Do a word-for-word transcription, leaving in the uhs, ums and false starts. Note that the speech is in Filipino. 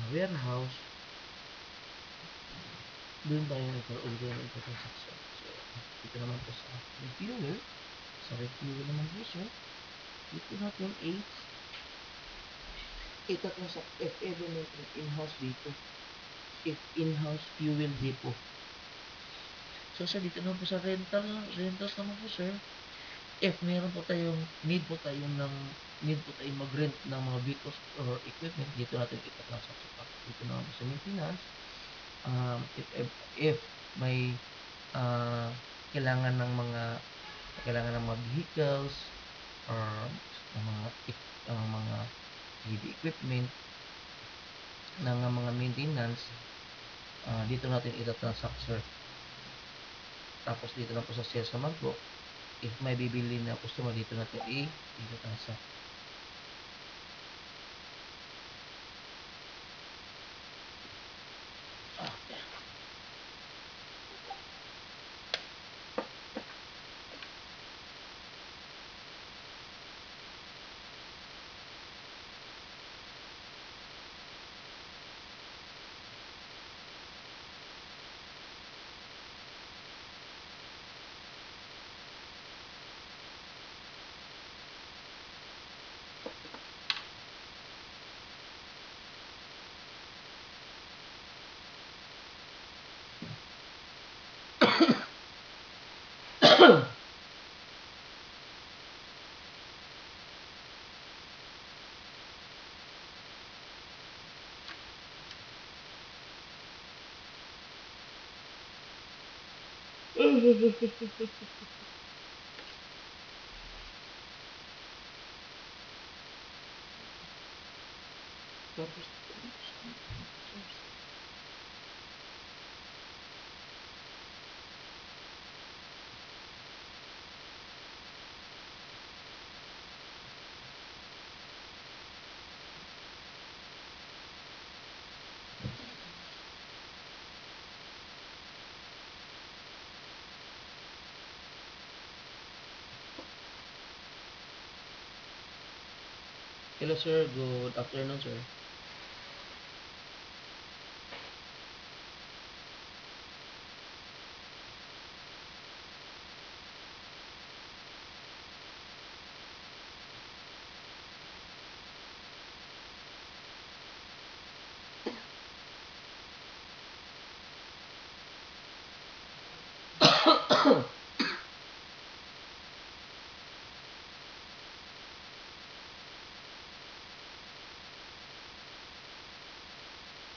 warehouse, doon tayo nagkaroon ng transaction. So, dito naman po sa refuel, sa refuel naman po sir, dito natin is itatransact if ever natin in-house dito. If in-house fuel depot. So sir, dito naman po sa rental, rentals naman po sir, if meron po tayong, need po tayong ng, need po tayong mag-rent ng mga vehicles or equipment, dito natin itatransact. So, dito naman po sa maintenance, um, if, if, if may uh, kailangan ng mga kailangan ng mga vehicles or ng mga uh, mga heavy equipment ng mga maintenance, uh, dito natin itatransact sir. Tapos dito na po sa sales naman po, if may bibili na customer, dito natin i-itatransact. Tapos, hello sir, good afternoon sir.